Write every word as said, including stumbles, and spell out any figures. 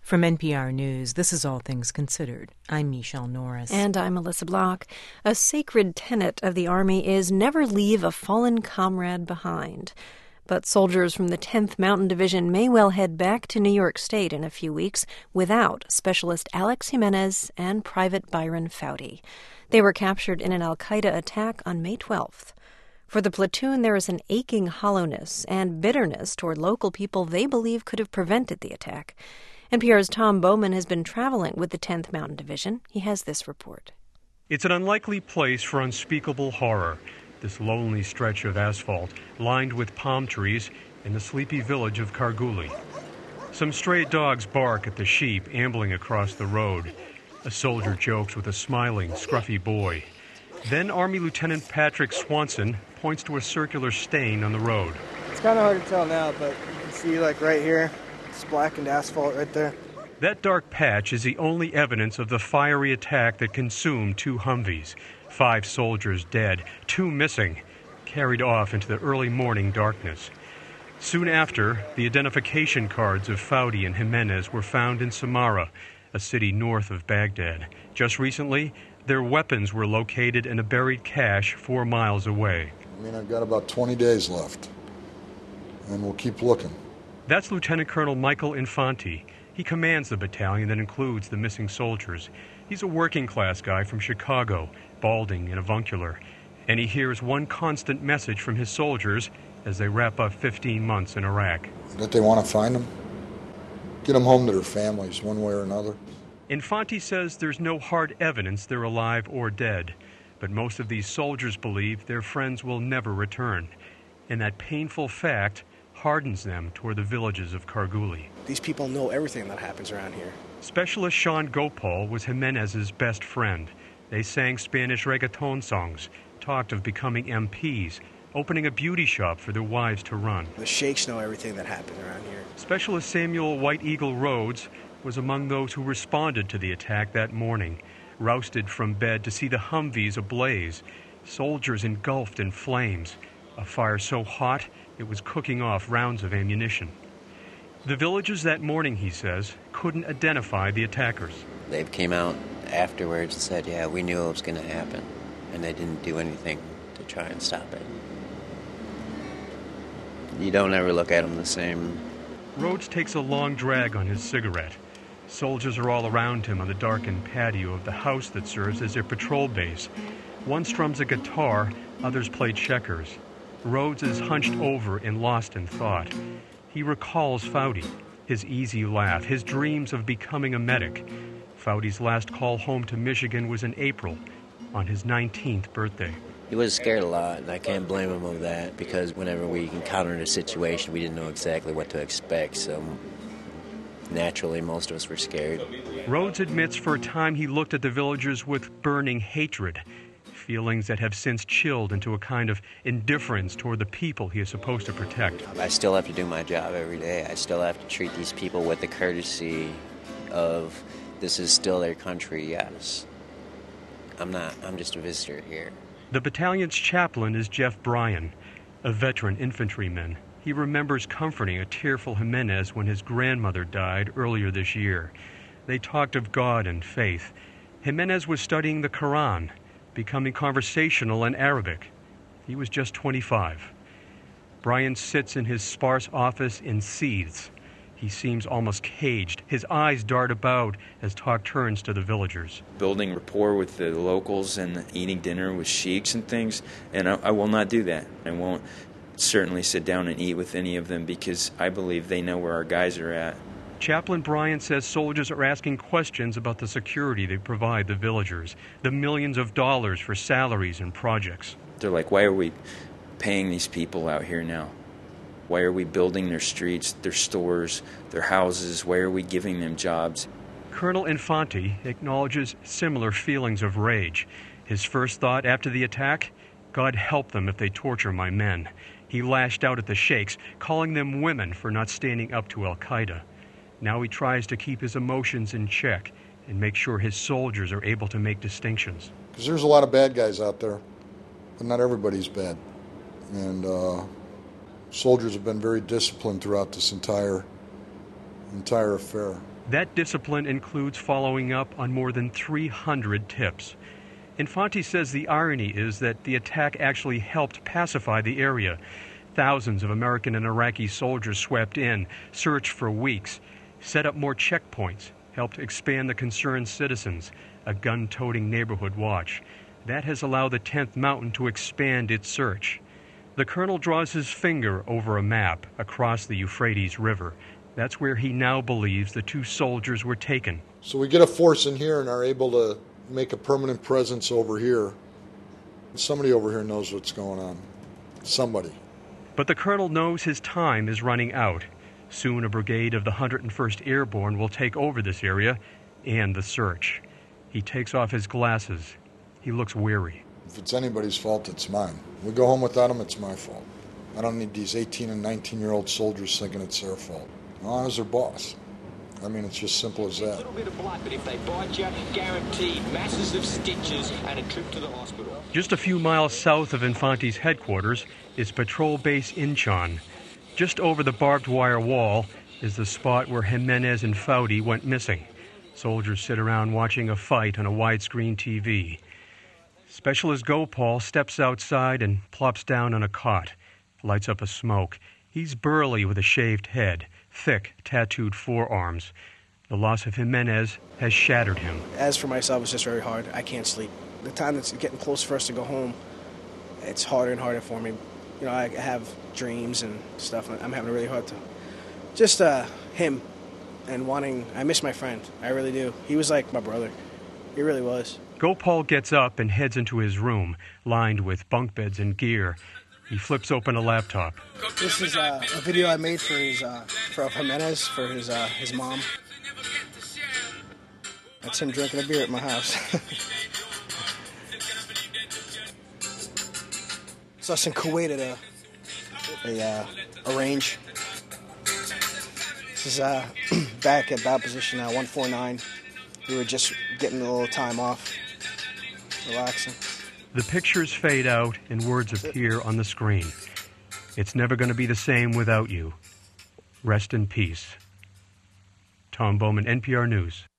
From N P R News, this is All Things Considered. I'm Michelle Norris. And I'm Melissa Block. A sacred tenet of the Army is never leave a fallen comrade behind. But soldiers from the tenth Mountain Division may well head back to New York State in a few weeks without Specialist Alex Jimenez and Private Byron Fouty. They were captured in an al-Qaeda attack on May twelfth. For the platoon, there is an aching hollowness and bitterness toward local people they believe could have prevented the attack. N P R's Tom Bowman has been traveling with the tenth Mountain Division. He has this report. It's an unlikely place for unspeakable horror, this lonely stretch of asphalt lined with palm trees in the sleepy village of Karguli. Some stray dogs bark at the sheep ambling across the road. A soldier jokes with a smiling, scruffy boy. Then Army Lieutenant Patrick Swanson points to a circular stain on the road. It's kind of hard to tell now, but you can see, like, right here, it's blackened asphalt right there. That dark patch is the only evidence of the fiery attack that consumed two Humvees. Five soldiers dead, two missing, carried off into the early morning darkness. Soon after, the identification cards of Fouty and Jimenez were found in Samarra, a city north of Baghdad. Just recently, their weapons were located in a buried cache four miles away. I mean, I've got about twenty days left, and we'll keep looking. That's Lieutenant Colonel Michael Infanti. He commands the battalion that includes the missing soldiers. He's a working-class guy from Chicago, balding and avuncular, and he hears one constant message from his soldiers as they wrap up fifteen months in Iraq. That they want to find them, get them home to their families one way or another. Infanti says there's no hard evidence they're alive or dead, but most of these soldiers believe their friends will never return, and that painful fact hardens them toward the villages of Karguli. These people know everything that happens around here. Specialist Sean Gopal was Jimenez's best friend. They sang Spanish reggaeton songs, talked of becoming M Ps, opening a beauty shop for their wives to run. The sheikhs know everything that happens around here. Specialist Samuel White Eagle Rhodes was among those who responded to the attack that morning, rousted from bed to see the Humvees ablaze, soldiers engulfed in flames, a fire so hot it was cooking off rounds of ammunition. The villagers that morning, he says, couldn't identify the attackers. They came out afterwards and said, yeah, we knew it was going to happen, and they didn't do anything to try and stop it. You don't ever look at them the same. Rhodes takes a long drag on his cigarette. Soldiers are all around him on the darkened patio of the house that serves as their patrol base. One strums a guitar, others play checkers. Rhodes is hunched over and lost in thought. He recalls Fouty, his easy laugh, his dreams of becoming a medic. Fouty's last call home to Michigan was in April, on his nineteenth birthday. He was scared a lot, and I can't blame him of that, because whenever we encountered a situation, we didn't know exactly what to expect, so naturally most of us were scared. Rhodes admits for a time he looked at the villagers with burning hatred, feelings that have since chilled into a kind of indifference toward the people he is supposed to protect. I still have to do my job every day. I still have to treat these people with the courtesy of, this is still their country, yes. I'm not, I'm just a visitor here. The battalion's chaplain is Jeff Bryan, a veteran infantryman. He remembers comforting a tearful Jimenez when his grandmother died earlier this year. They talked of God and faith. Jimenez was studying the Quran, becoming conversational in Arabic. He was just twenty-five. Bryan sits in his sparse office and seethes. He seems almost caged. His eyes dart about as talk turns to the villagers. Building rapport with the locals and eating dinner with sheiks and things, and I, I will not do that. I won't certainly sit down and eat with any of them because I believe they know where our guys are at. Chaplain Bryan says soldiers are asking questions about the security they provide the villagers, the millions of dollars for salaries and projects. They're like, why are we paying these people out here now? Why are we building their streets, their stores, their houses? Why are we giving them jobs? Colonel Infanti acknowledges similar feelings of rage. His first thought after the attack, God help them if they torture my men. He lashed out at the sheikhs, calling them women for not standing up to al-Qaeda. Now he tries to keep his emotions in check and make sure his soldiers are able to make distinctions. Because there's a lot of bad guys out there, but not everybody's bad. And uh, soldiers have been very disciplined throughout this entire entire affair. That discipline includes following up on more than three hundred tips. Infante says the irony is that the attack actually helped pacify the area. Thousands of American and Iraqi soldiers swept in, searched for weeks, set up more checkpoints, helped expand the concerned citizens, a gun-toting neighborhood watch. That has allowed the tenth Mountain to expand its search. The colonel draws his finger over a map across the Euphrates River. That's where he now believes the two soldiers were taken. So we get a force in here and are able to make a permanent presence over here. Somebody over here knows what's going on. Somebody. But the colonel knows his time is running out. Soon a brigade of the one hundred first Airborne will take over this area and the search. He takes off his glasses. He looks weary. If it's anybody's fault, it's mine. We go home without them, it's my fault. I don't need these eighteen and nineteen-year-old soldiers thinking it's their fault. I was their boss. I mean, it's just simple as that. A little bit of blood, but if they bite you, guaranteed masses of stitches and a trip to the hospital. Just a few miles south of Infante's headquarters is Patrol Base Inchon. Just over the barbed wire wall is the spot where Jimenez and Foudy went missing. Soldiers sit around watching a fight on a widescreen T V. Specialist Gopal steps outside and plops down on a cot, lights up a smoke. He's burly with a shaved head, thick, tattooed forearms. The loss of Jimenez has shattered him. As for myself, it's just very hard. I can't sleep. The time that's getting close for us to go home, it's harder and harder for me. You know, I have dreams and stuff, and I'm having a really hard time. Just uh, him and wanting, I miss my friend. I really do. He was like my brother. He really was. Gopal gets up and heads into his room, lined with bunk beds and gear. He flips open a laptop. This is uh, a video I made for his uh, for Jimenez, for his uh, his mom. That's him drinking a beer at my house. It's us in Kuwait at a a, uh, a range. This is uh, back at bow position uh, one forty-nine. We were just getting a little time off, relaxing. The pictures fade out and words appear on the screen. It's never going to be the same without you. Rest in peace. Tom Bowman, N P R News.